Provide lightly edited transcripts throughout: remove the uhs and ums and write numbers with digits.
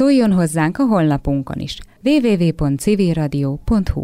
Szóljon hozzánk a honlapunkon is. www.civilradio.hu.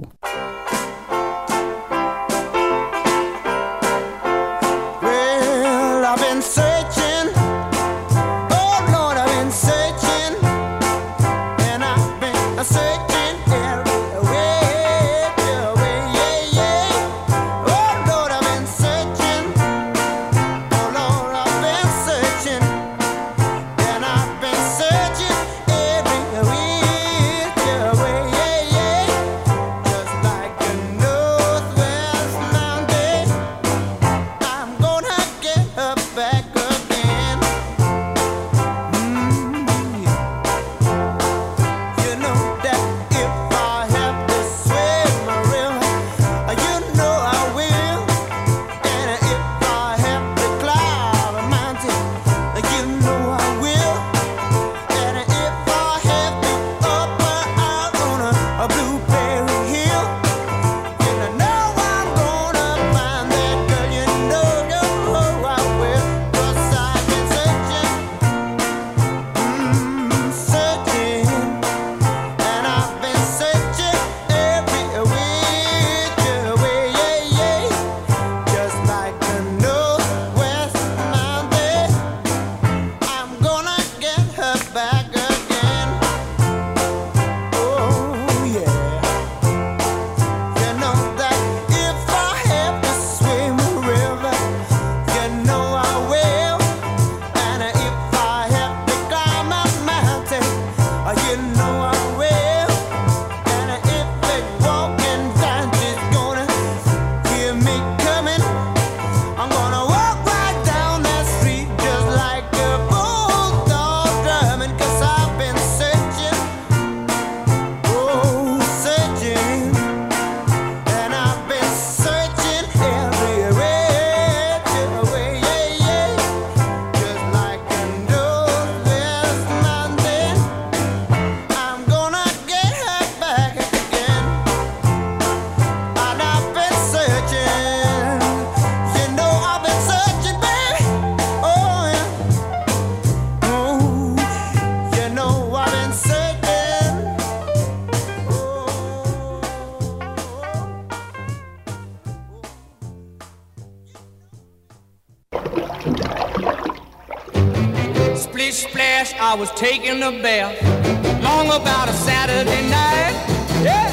I was taking a bath long about a Saturday night. Yeah,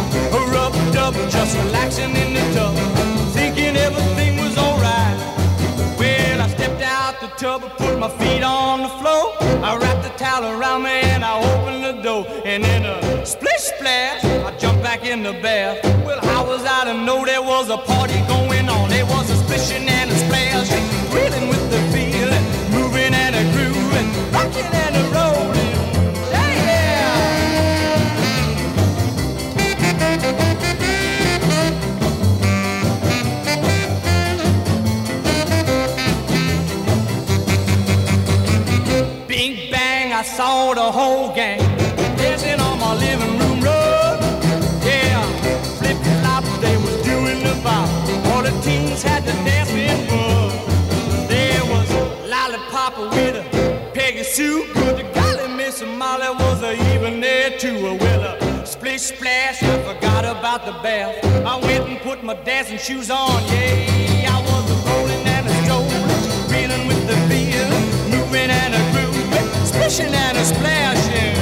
rubbed up, just relaxing in the tub, thinking everything was alright. Well, I stepped out the tub, put my feet on the floor. I wrapped the towel around me and I opened the door. And in a splish splash, I jumped back in the bath. Well, how was I to know there was a party going on? There was a splishing and a splash, reeling with the feeling, moving and a grooving, rocking and a rolling. Yeah! Bing bang, I saw the whole gang dancing on my living room rug. Yeah, flip flop, they was doing the bop. All the teens had to dance with bug. There was Lollipop with a Peggy Sue. Good to golly, Miss Molly was even there too. Well, splish splash, I forgot about the bath. I went and put my dancing shoes on. Yeah, I was a rolling and a strolling, reeling with the feel, moving and a grooving, splishing and a splashing.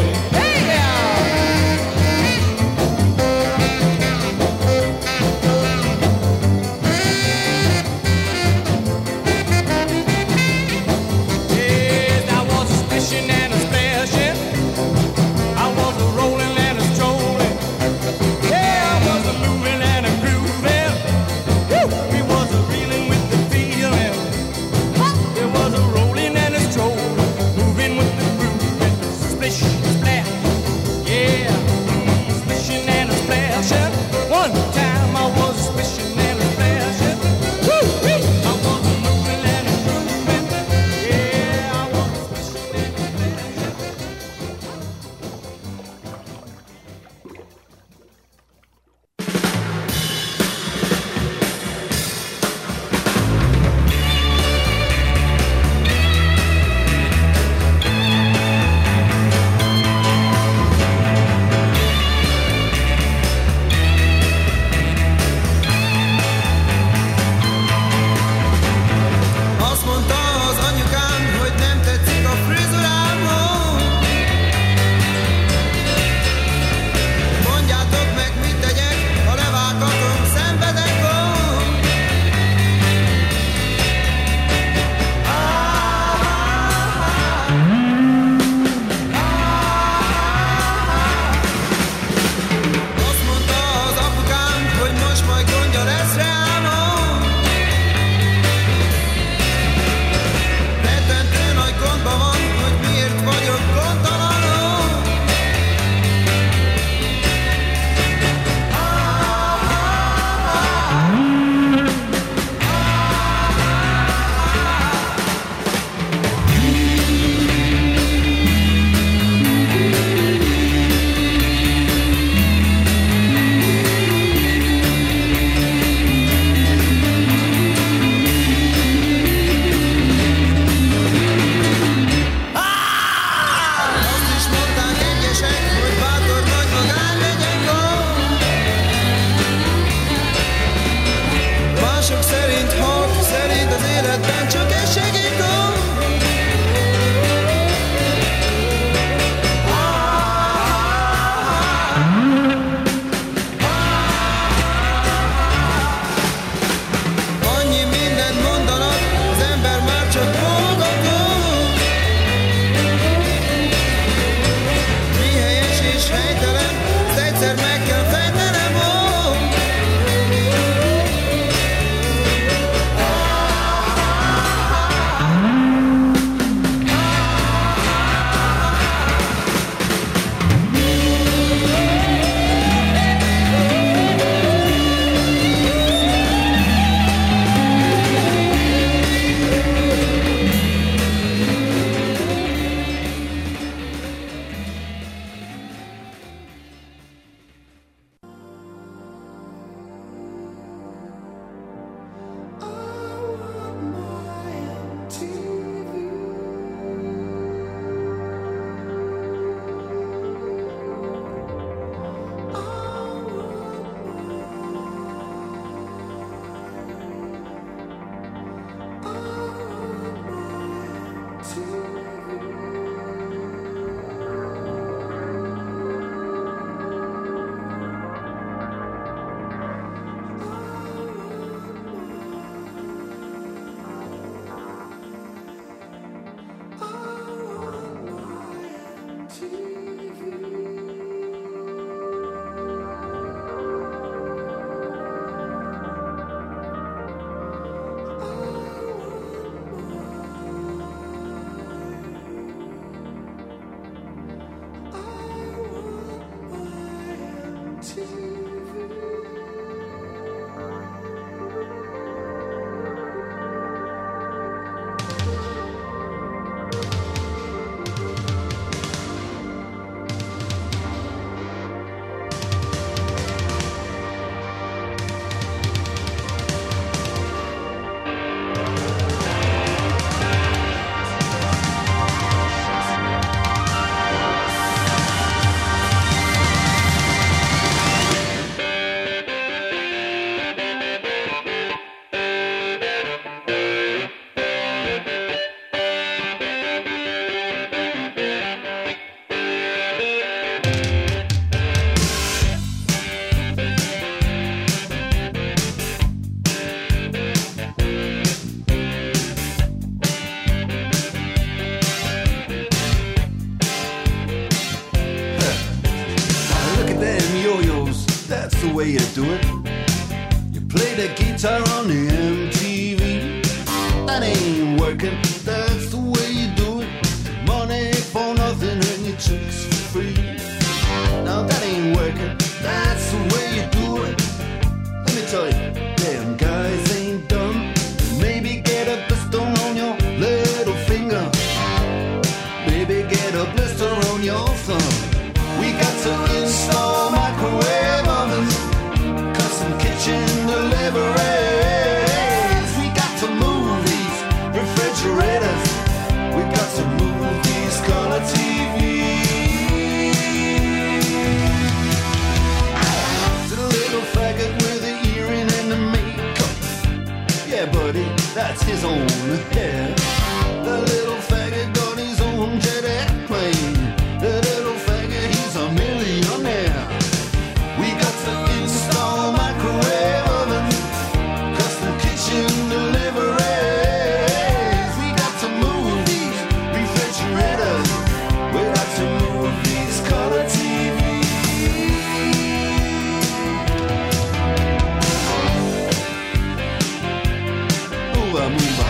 that's the way you do it. You play the guitar on the MTV. That ain't working, that's the way you do it. Money for nothing and your chicks for free. Now that ain't working, that's the way you do it. Let me tell you, damn guys ain't dumb. Maybe get a blister on your little finger. Maybe get a blister on your thumb. We got to install microwave ovens, custom kitchen deliveries. We got to move these refrigerators. We got to move these color TVs. To the little faggot with the earring and the makeup. Yeah, buddy, that's his own hair. The little faggot got his own jet airplane. The little faggot, he's a millionaire. We got to install microwave ovens, custom kitchen deliveries. We got to move these refrigerators. We got to move these color TVs. Move on, move on.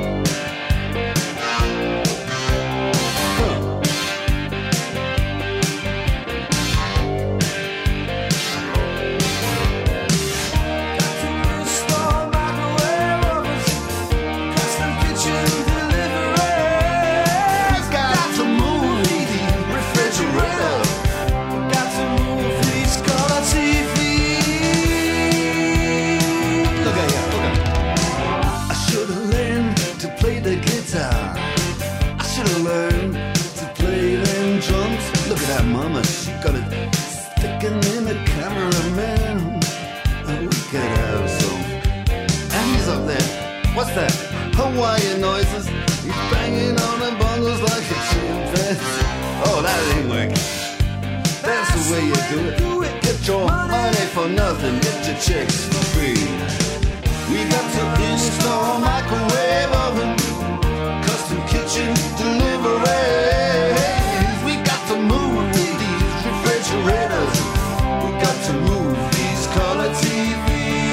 Mama, she got it sticking in the cameraman. Oh, we could have some. And he's up there. What's that? Hawaiian noises. He's banging on the bongos like a chimpanzee. Oh, that ain't working. That's the way you do it. Get your money for nothing. Get your chicks for free. We got to install microwave oven, custom kitchen deliveries. We got to move these refrigerators. We got to move these color TVs.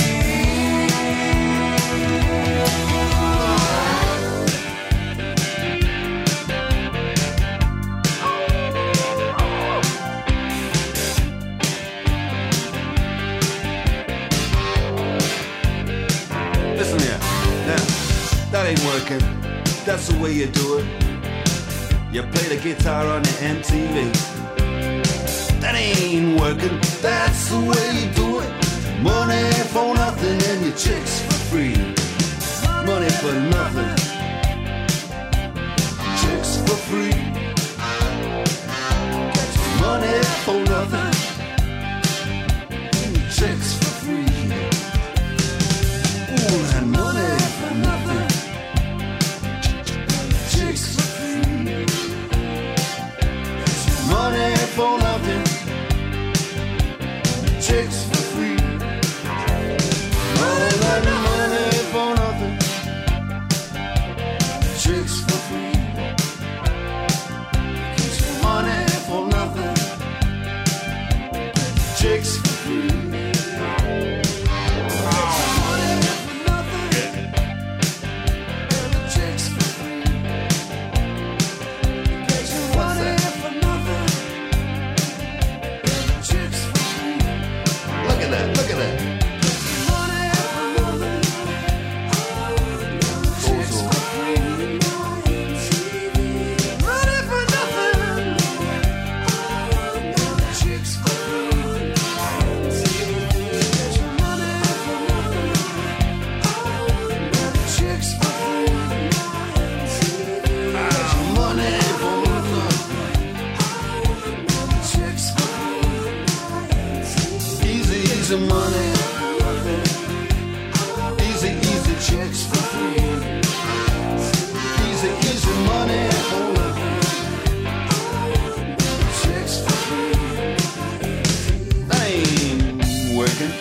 Listen here, now, that ain't working. That's the way you do it. You play the guitar on the MTV. That ain't working, that's the way you do it. Money for nothing and your chicks for free. Money for nothing, chicks for free. Money for nothing, and your chicks for free. Ooh, and money for nothing, chicks for free. Money for nothing, chicks for free. All that money for nothing, chicks for free. Money for nothing, chicks for free. Look at that. Easy money, easy chicks for free. Easy money for nothing, chicks for free. That ain't working.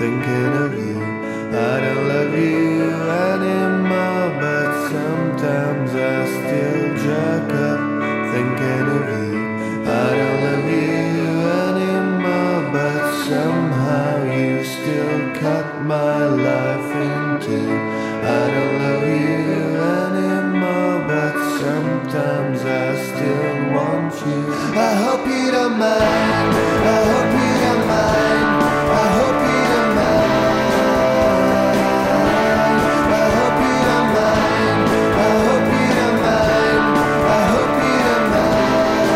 thinking of you. I don't love you anymore, but sometimes I still jerk up thinking of you. I don't love you anymore, but somehow you still cut my life in two. I don't love you anymore, but sometimes I still want you. I hope you don't mind, I hope you don't mind, I hope you don't mind. I hope you don't mind, I hope you don't mind, I hope you don't mind.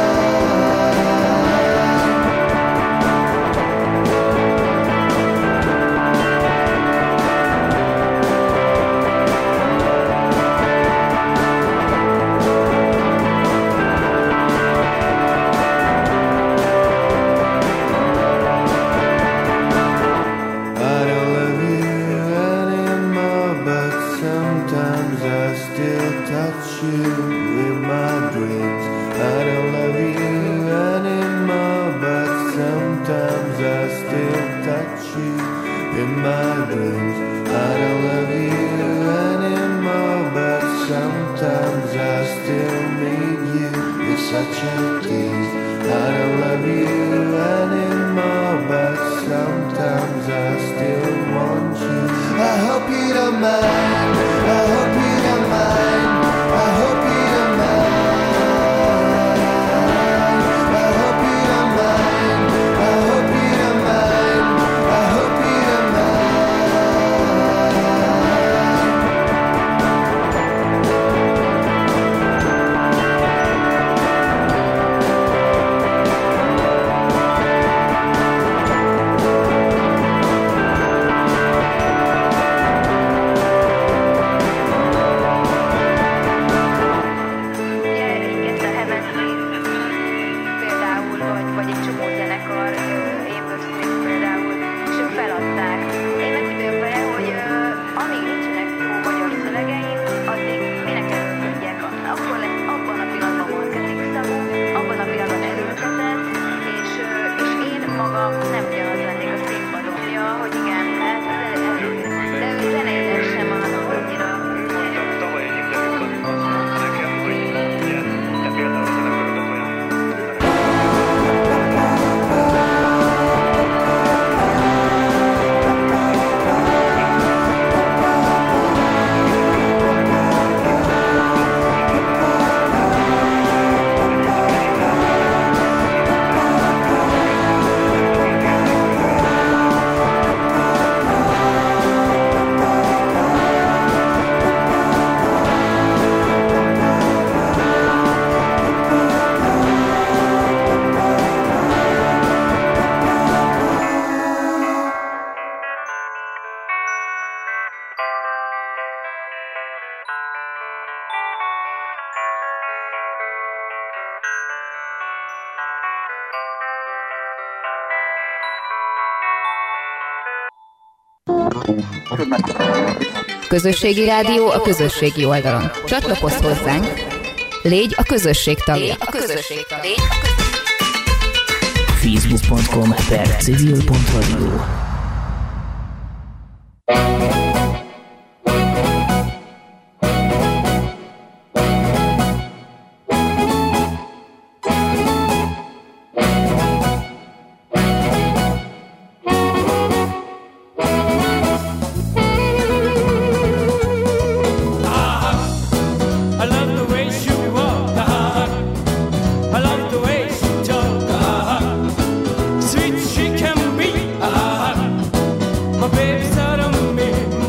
I don't love you anymore, but sometimes I still touch you in my dreams. I don't love you anymore, but sometimes I still touch you in my dreams. I don't love you anymore, but sometimes I still need you. You're such a tease. I don't love you anymore, but sometimes I still want you. I hope you don't mind, I hope you don't mind, I hope you don't mind. I hope you don't mind, I hope you don't mind, I hope you don't mind. Közösségi rádió a közösségi oldalon. Csatlakozz hozzánk, légy a közösség tagja. Facebook.com/civil.radio. Sweet she can be, my baby's out of me.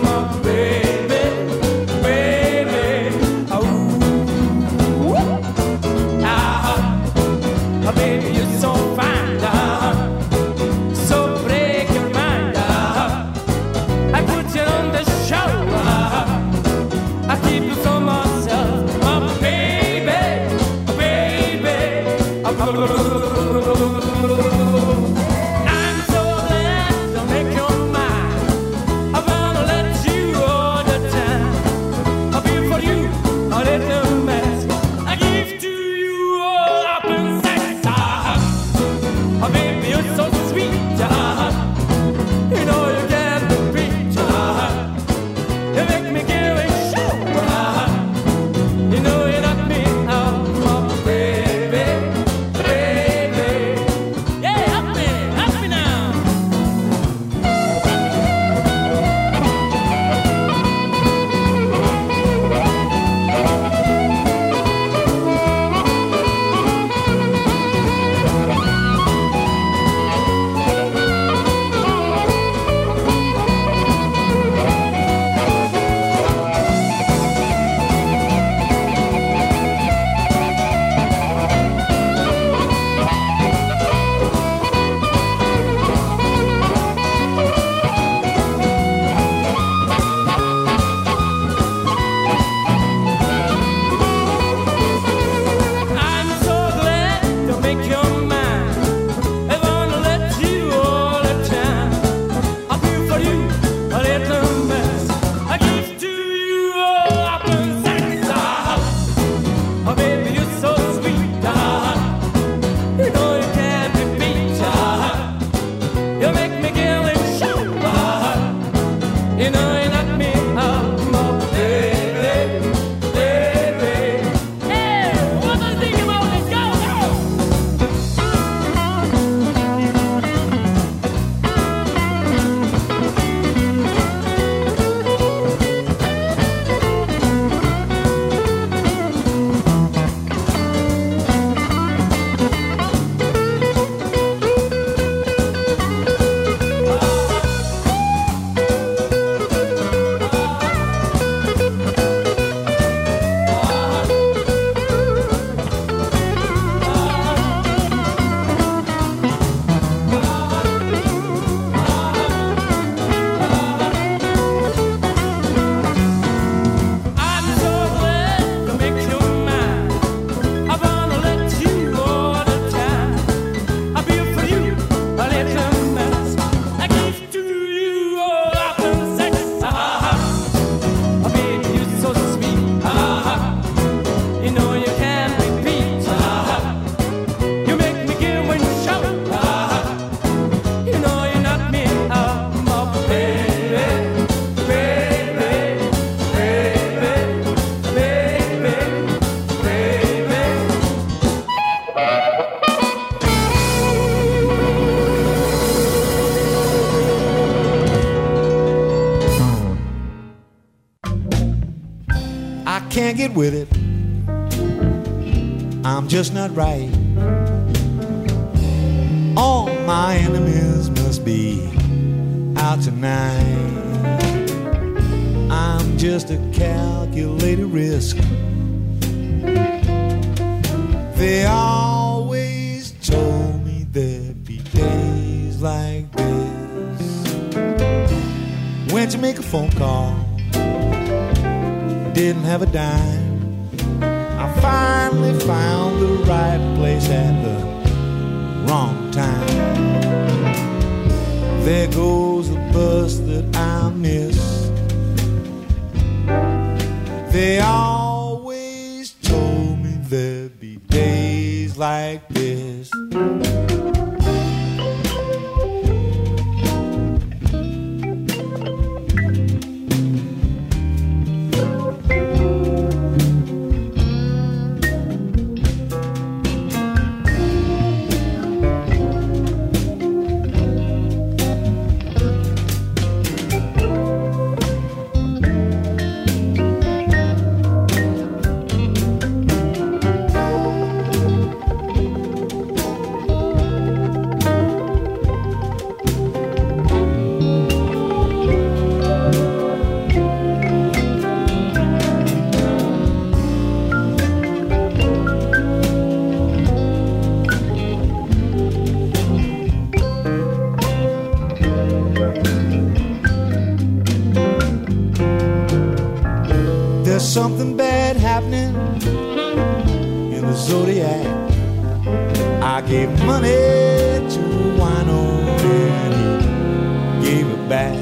with it. I'm just not right. All my enemies must be out tonight. I'm just a calculated risk. They always told me there'd be days like this. Went to make a phone call, didn't have a dime. I finally found the right place at the wrong time. There goes the bus that I miss. They always told me there'd be days like this. Something bad happening in the Zodiac. I gave money to Wino and he gave it back.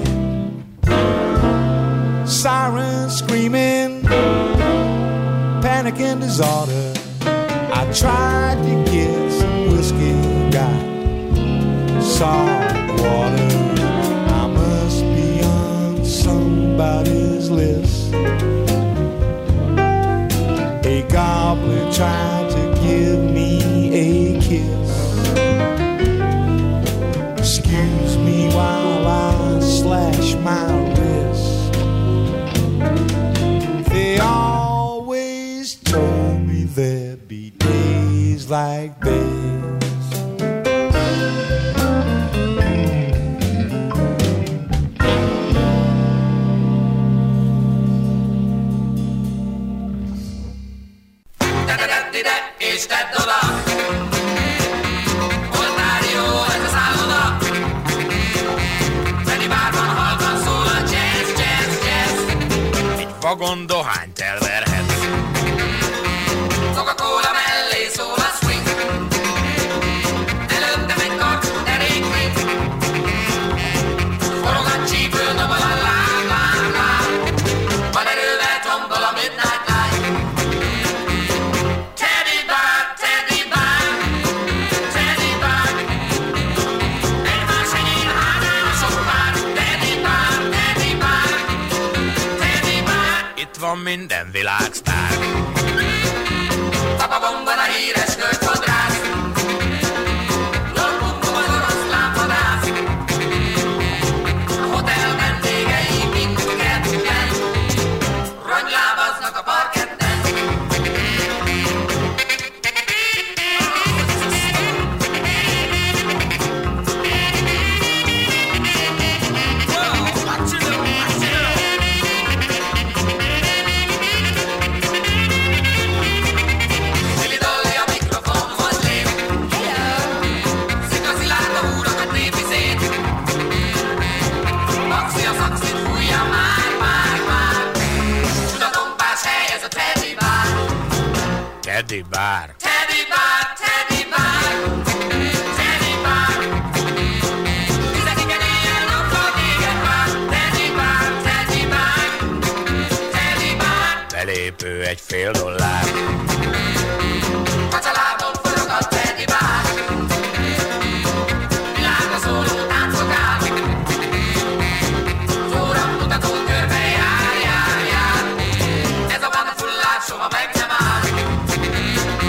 Sirens screaming, panic and disorder. I tried to get some whiskey, got salt water. I must be on somebody's list. A goblin tried to give me a kiss. Excuse me while I slash my wrist. They always told me there'd be days like this. És tedd oda, hol már jó ez a szálloda. Freddy bárban halkan szól a jazz, jazz, jazz. Egy vagon dohányt elverhetsz. Coca-Cola mellé szól a swing. Előttem egy karcsú derékring. Forog a csípő, dobol a láb, láb, láb. Van erővel tombol a midnight light. Van minden világsztár. Tapabomban a híres nőfodrász. Lorbunkban az oroszlán vadász. A hotel vendégei minket, rongylábaznak a parketten. Teddy Bar. Teddy Bar, Teddy Bar, Teddy Bar. Tizediken éjjel napról téged vár. Teddy Bar, Teddy Bar, Teddy Bar. Belépő $1 fél.